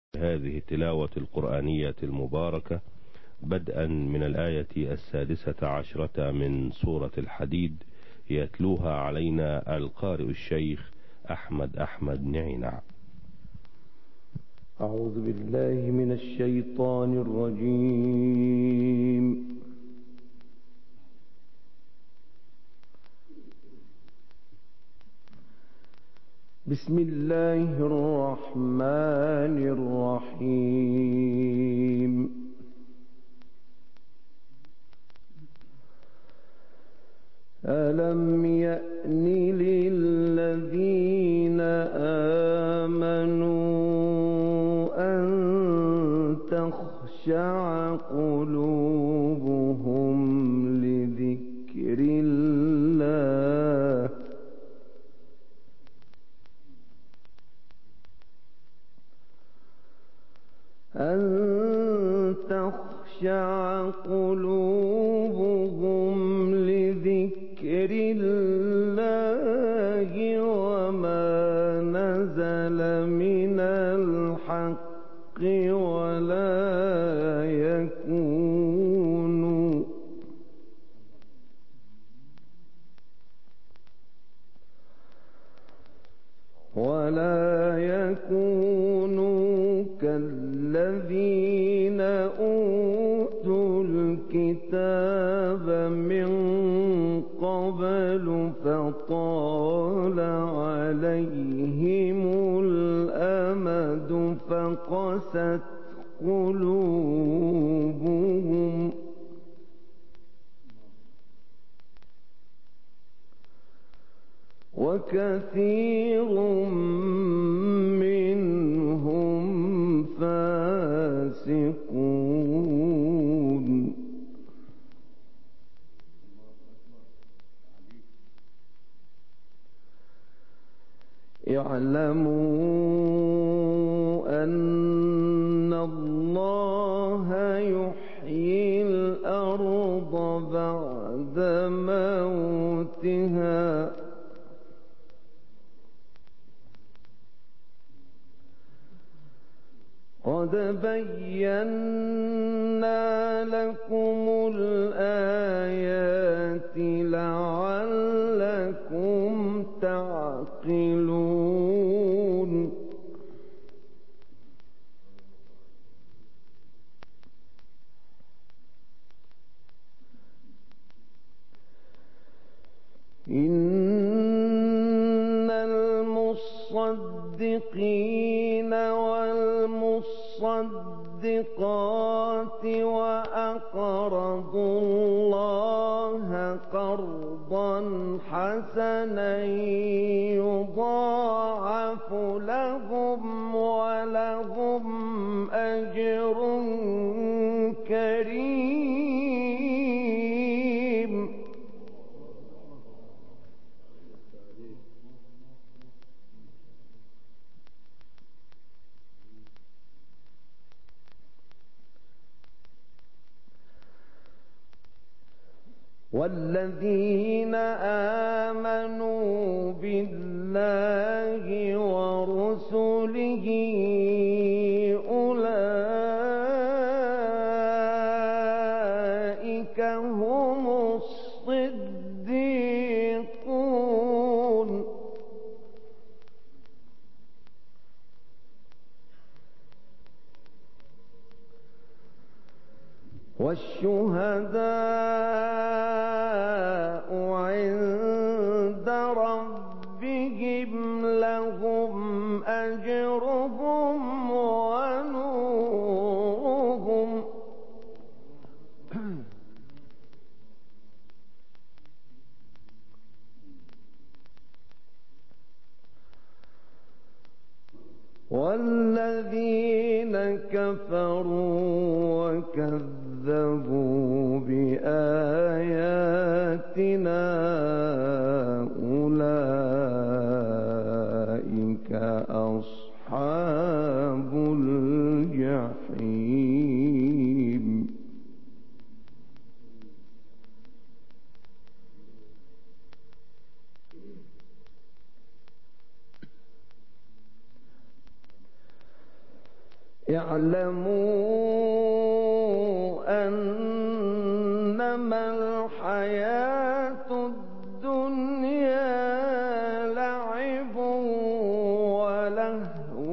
هذه التلاوة القرآنية المباركة بدءا من الآية 16 من سورة الحديد، يتلوها علينا القارئ الشيخ أحمد نعينع. أعوذ بالله من الشيطان الرجيم. بسم الله الرحمن الرحيم. ألم يأن للذين آمنوا أن تخشع قلوبهم لذكر الله وما نزل من الحق ولا يكونوا كالذين أوتوا الكتاب من قبل فطال عليهم الأمد فقست قلوبهم وكثير منهم فاسقون. اعلموا أن الله يحيي الأرض بعد موتها قد بينا لكم الآيات لعلكم تعقلون. إن المصدقين والمصدقات وأقرضوا الله قرضا حسنا يضاعف لهم ولهم أجر كريم. والذين آمنوا بالله ورسله أولئك هم الصديقون والشهداء عند ربهم لهم أجرهم ونورهم والذين كفروا وكذبوا بآياتنا أولئك أصحاب الجحيم. اعلموا أنما الحياة الدنيا لعب ولهو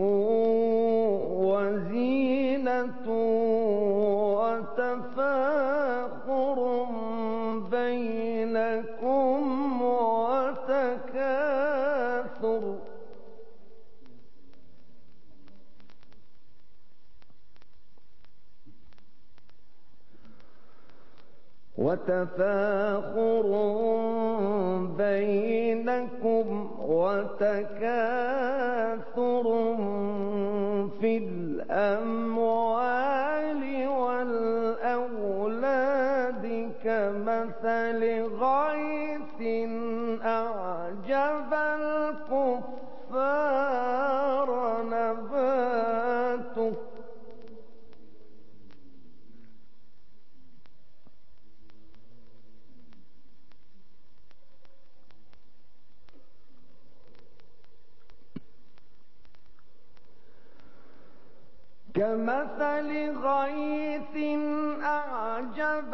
وزينة وتفاخر بينكم وتكاثر في الأموال والأولاد كمثل غيث أعجب الكفار نباته كمثل غيث أعجب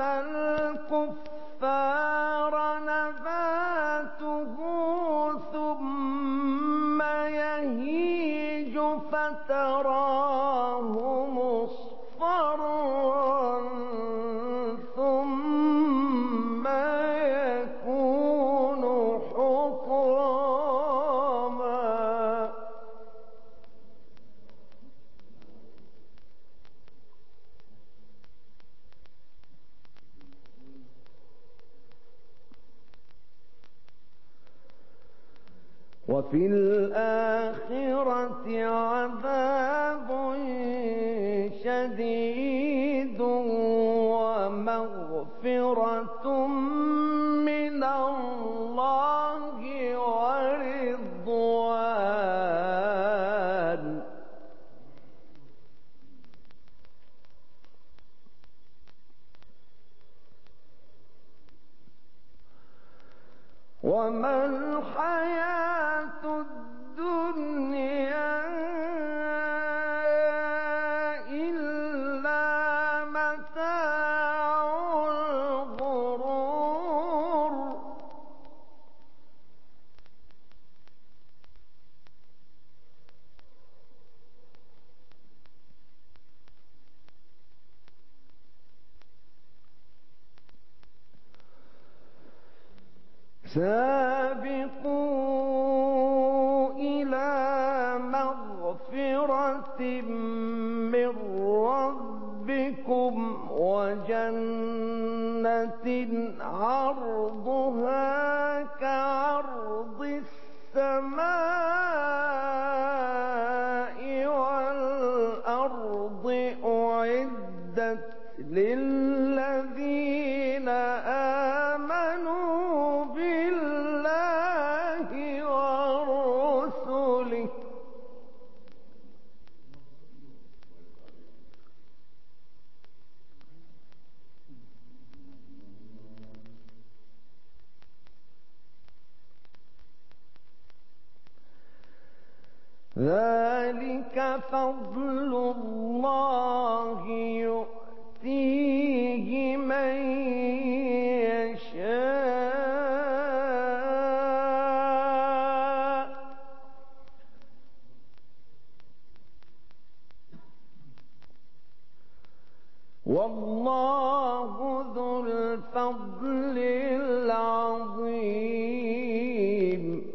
الكفار نباته ثم يهيج فتراه مصفرا ثم يكون حطاما وفي الآخرة عذاب شديد ومغفرة من الله ورضوان وما الحياة الدنيا إلا متاع الغرور سابقوا إلى مغفرة من ربكم وجنة عرضها كعرض السماء والأرض أعدت للذين آمنوا بالله ورسله ذلك فضل الله يؤتيه من يشاء والله ذو الفضل العظيم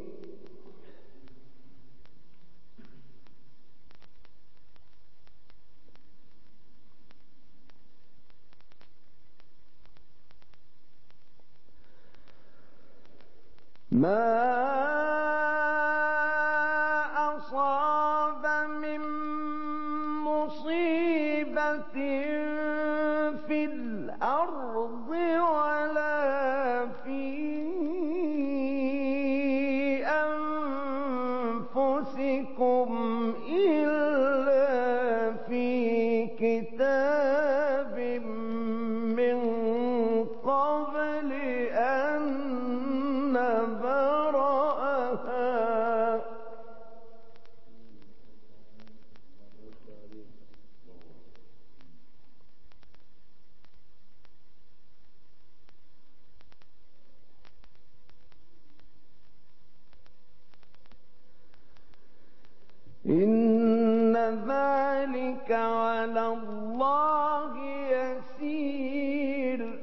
ما أصاب من مصيبة في الأرض ولا في أنفسكم إلا في كتاب من قبل أن نبرأها ذلك على الله يسير.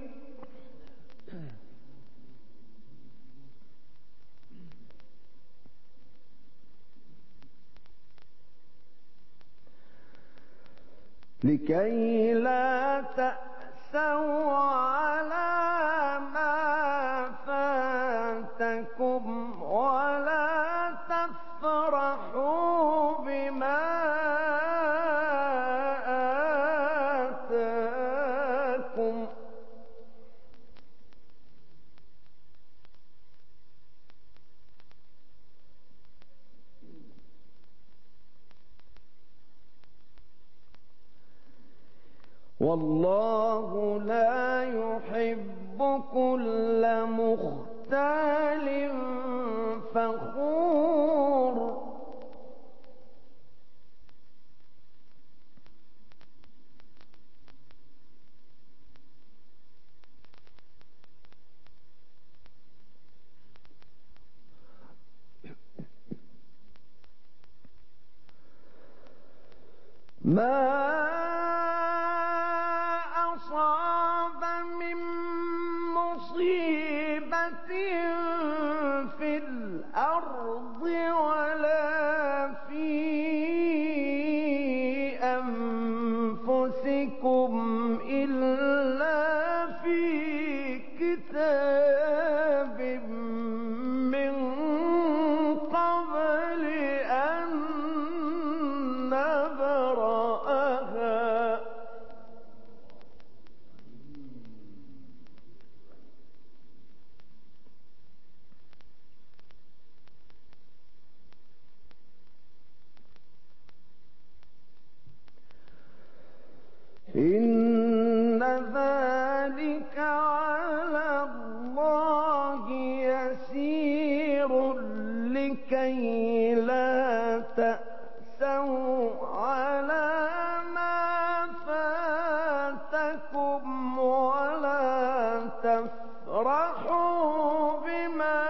لكي لا تأسوا على ما فاتكم ولا تفرحوا بما آتاكم. والله لا يحب كل مختال فخور. ما أصاب من مصيبة في الأرض ولا في أنفسكم إلا في كتاب من قبل أن نبرأها. إن ذلك على الله يسير. لكي لا تأسوا على ما فاتكم ولا تفرحوا بما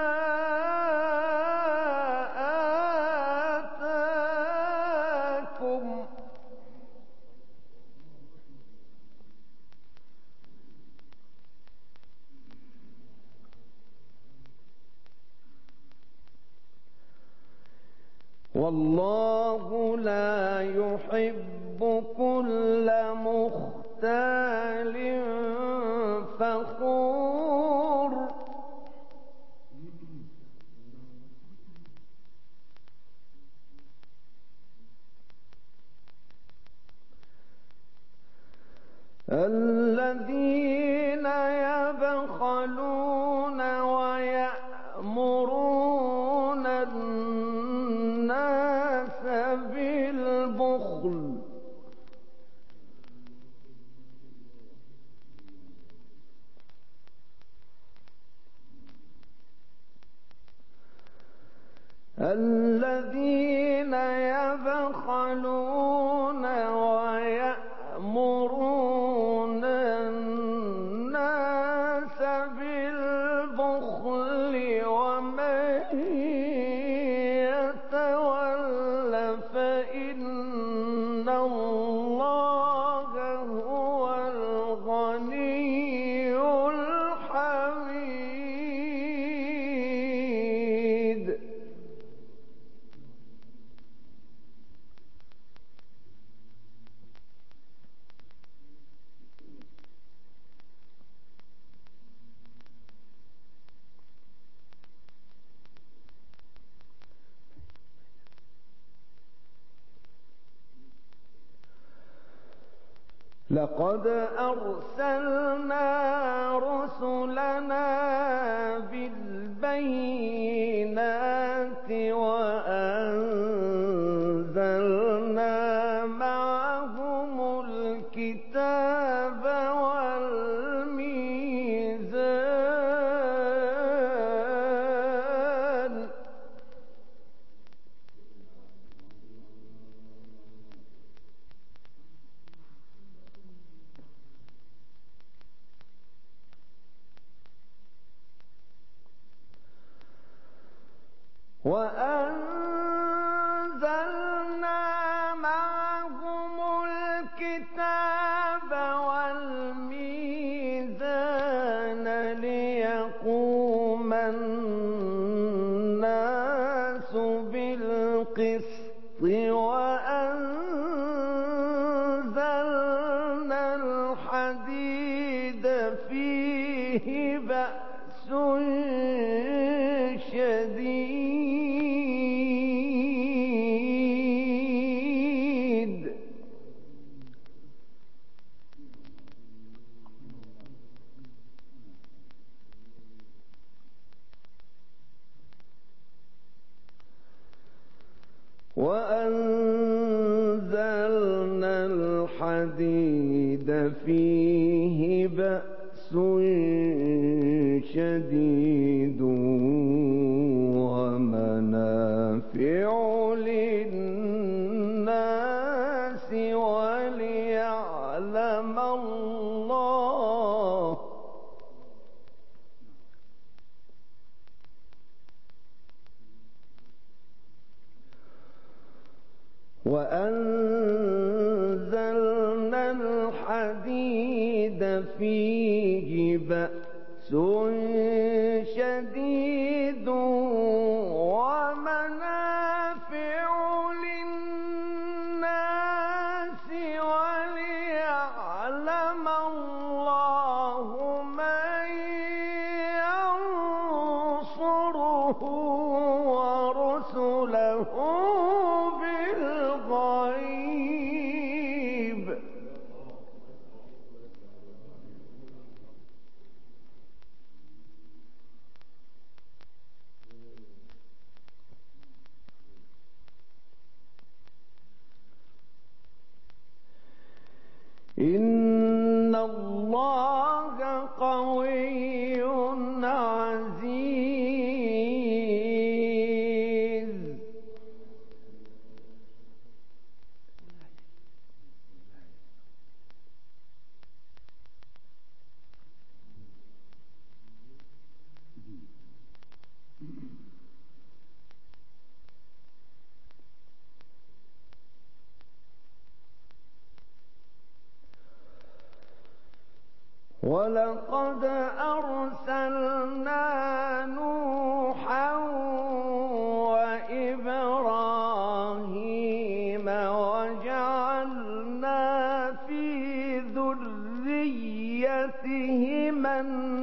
آتاكم. والله لا يحب كل مختال فخور. الذين يبخلون ويأمرون الناس بالبخل الذين يبخلون ويأمرون الناس بالبخل ومن يتول فإن الله هو الغني الحميد. لقد أرسلنا رسلنا بالبينات وأنزلنا معهم الكتاب والميزان وأنزلنا معهم الحديد فيه بأس شديد ومنافع للناس وليعلم الله وأنزلنا الحديد فيه بأس شديد ومنافع للناس وليعلم الله من ينصره ورسله بالغيب إن الله قوي عزيز ولقد أرسلنا نوحا وإبراهيم وجعلنا في ذريتهما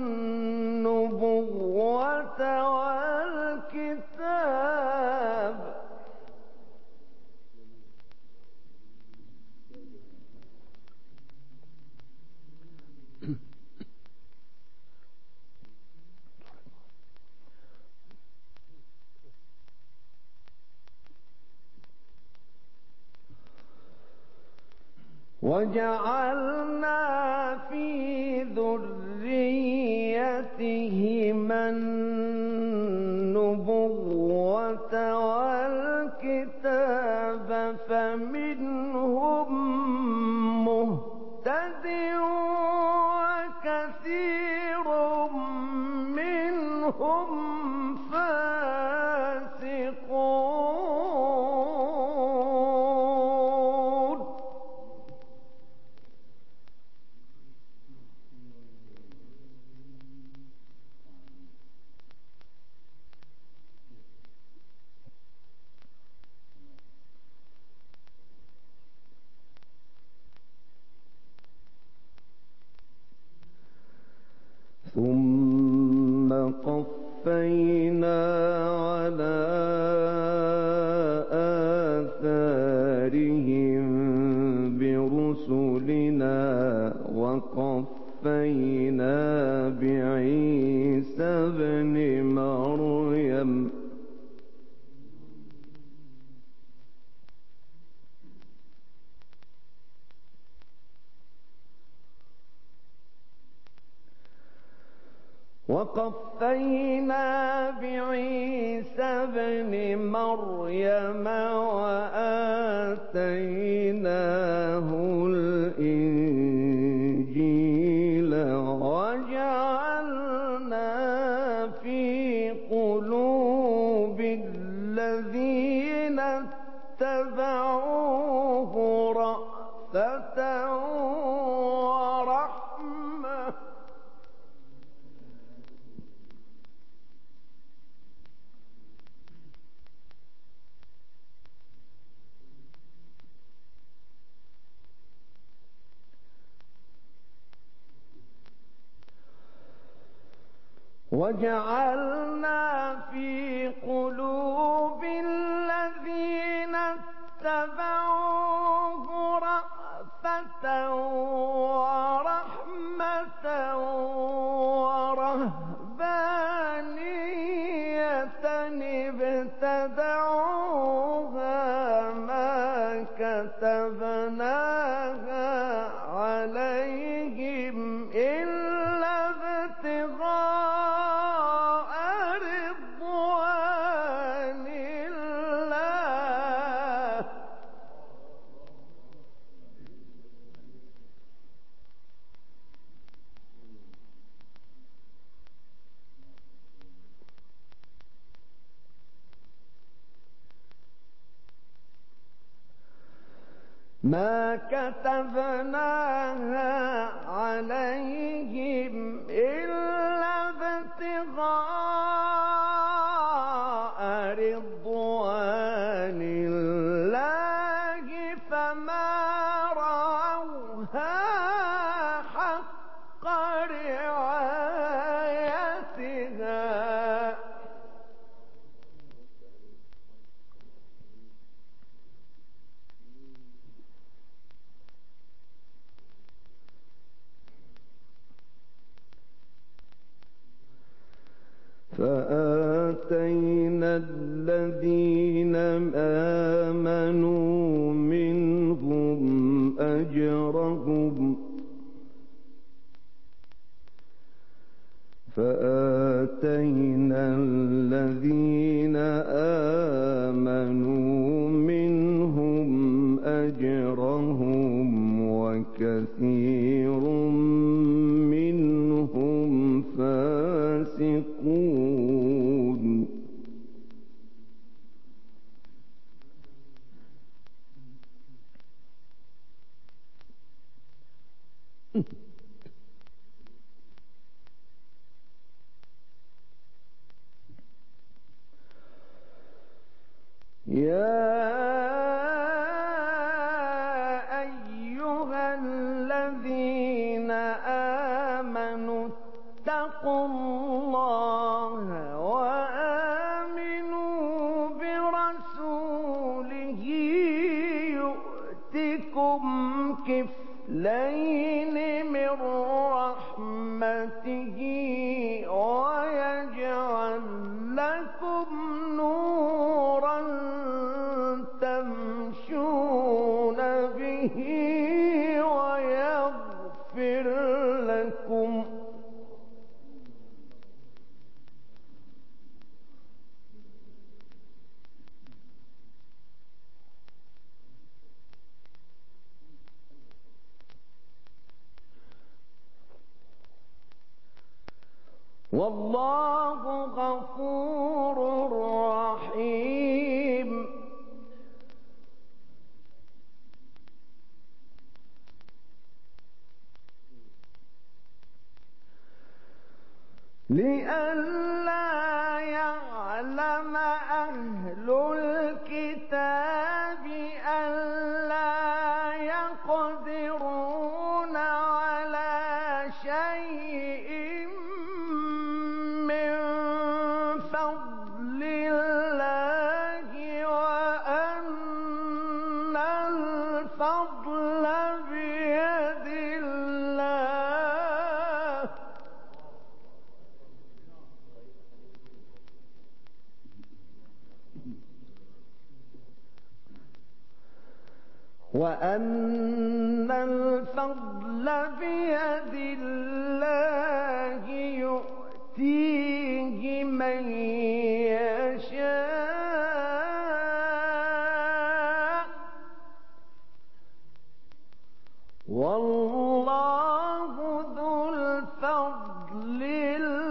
النبوة والكتاب وجعلنا في ذريتهما النبوة والكتاب فمنهم مهتد وكثير منهم فاسقون ثم قفينا على آثارهم برسلنا وقفينا بعيسى ابن مريم وآتيناه الإنجيل وجعلنا في قلوب الذين اتبعوه رأفة ورحمة وجعلنا في قلوب الذين اتبعوه رأفة ورحمة ورهبانية ابتدعوها ما كتبناها ما كتبناها عليهم إلا ابتغاء رضوان الله فما رعوها حق رعايتها فآتينا الذين آمنوا منهم أجرهم وكثير منهم فاسقون يا أيها الذين آمنوا اتقوا الله وآمنوا برسوله يؤتكم كفلين من رحمته ويجعل لكم نورا تمشون به ويغفر لكم والله غفور رحيم لئلا يعلم أهل الكتاب ألا يقدرون على شيء من فضل الله وأن الفضل بيد الله يؤتيه من يشاء والله ذو الفضل